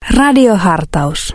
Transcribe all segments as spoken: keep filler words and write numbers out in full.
Radiohartaus.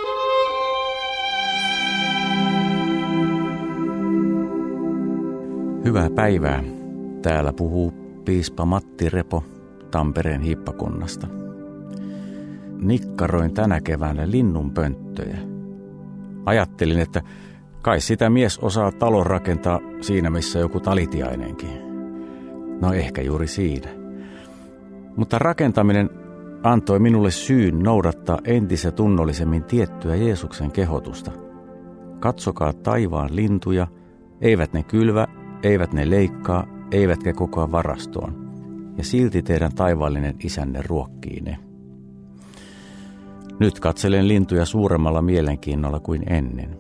Hyvää päivää. Täällä puhuu piispa Matti Repo Tampereen hiippakunnasta. Nikkaroin tänä keväänä linnunpönttöjä. Ajattelin, että kai sitä mies osaa talon rakentaa siinä, missä joku talitiainenkin. No ehkä juuri siinä. Mutta rakentaminen antoi minulle syyn noudattaa entistä tunnollisemmin tiettyä Jeesuksen kehotusta. Katsokaa taivaan lintuja, eivät ne kylvä, eivät ne leikkaa, eivätkä kokoa varastoon. Ja silti teidän taivaallinen isänne ruokkii ne. Nyt katselen lintuja suuremmalla mielenkiinnolla kuin ennen.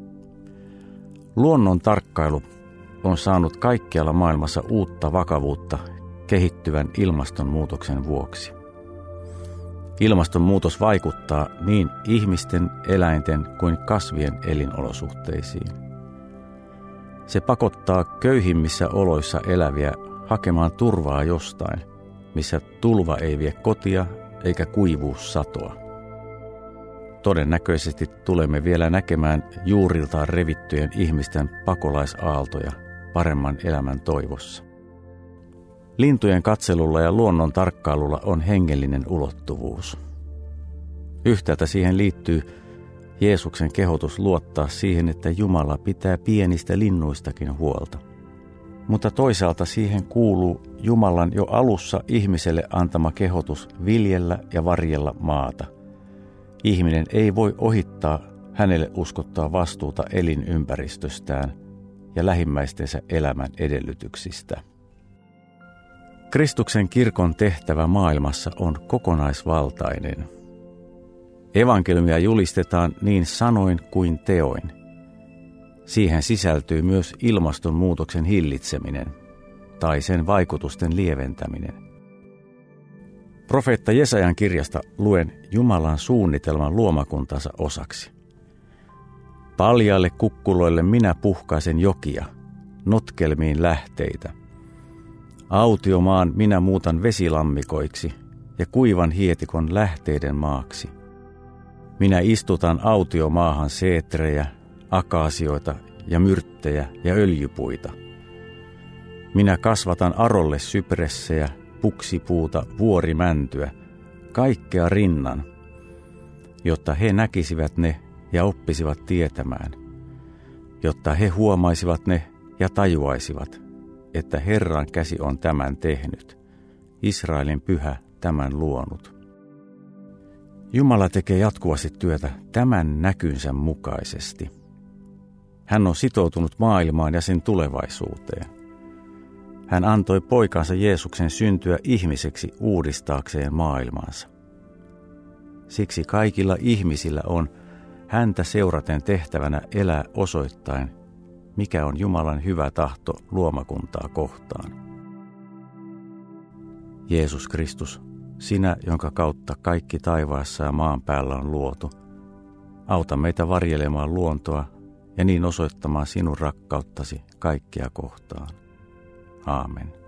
Luonnon tarkkailu on saanut kaikkialla maailmassa uutta vakavuutta kehittyvän ilmastonmuutoksen vuoksi. Ilmastonmuutos vaikuttaa niin ihmisten, eläinten kuin kasvien elinolosuhteisiin. Se pakottaa köyhimmissä oloissa eläviä hakemaan turvaa jostain, missä tulva ei vie kotia eikä kuivuus satoa. Todennäköisesti tulemme vielä näkemään juuriltaan revittyjen ihmisten pakolaisaaltoja paremman elämän toivossa. Lintujen katselulla ja luonnon tarkkailulla on hengellinen ulottuvuus. Yhtäältä siihen liittyy Jeesuksen kehotus luottaa siihen, että Jumala pitää pienistä linnuistakin huolta. Mutta toisaalta siihen kuuluu Jumalan jo alussa ihmiselle antama kehotus viljellä ja varjella maata. Ihminen ei voi ohittaa hänelle uskottaa vastuuta elinympäristöstään ja lähimmäistensä elämän edellytyksistä. Kristuksen kirkon tehtävä maailmassa on kokonaisvaltainen. Evankeliumia julistetaan niin sanoin kuin teoin. Siihen sisältyy myös ilmastonmuutoksen hillitseminen tai sen vaikutusten lieventäminen. Profeetta Jesajan kirjasta luen Jumalan suunnitelman luomakuntansa osaksi. Paljaille kukkuloille minä puhkaisen jokia, notkelmiin lähteitä. Autiomaan minä muutan vesilammikoiksi ja kuivan hietikon lähteiden maaksi. Minä istutan autiomaahan seetrejä, akaasioita ja myrttejä ja öljypuita. Minä kasvatan arolle sypressejä, puksipuuta, vuorimäntyä, kaikkea rinnan, jotta he näkisivät ne ja oppisivat tietämään, jotta he huomaisivat ne ja tajuaisivat, että Herran käsi on tämän tehnyt, Israelin pyhä tämän luonut. Jumala tekee jatkuvasti työtä tämän näkynsä mukaisesti. Hän on sitoutunut maailmaan ja sen tulevaisuuteen. Hän antoi poikansa Jeesuksen syntyä ihmiseksi uudistaakseen maailmansa. Siksi kaikilla ihmisillä on häntä seuraten tehtävänä elää osoittain, mikä on Jumalan hyvä tahto luomakuntaa kohtaan. Jeesus Kristus, sinä, jonka kautta kaikki taivaassa ja maan päällä on luotu, auta meitä varjelemaan luontoa ja niin osoittamaan sinun rakkauttasi kaikkia kohtaan. Aamen.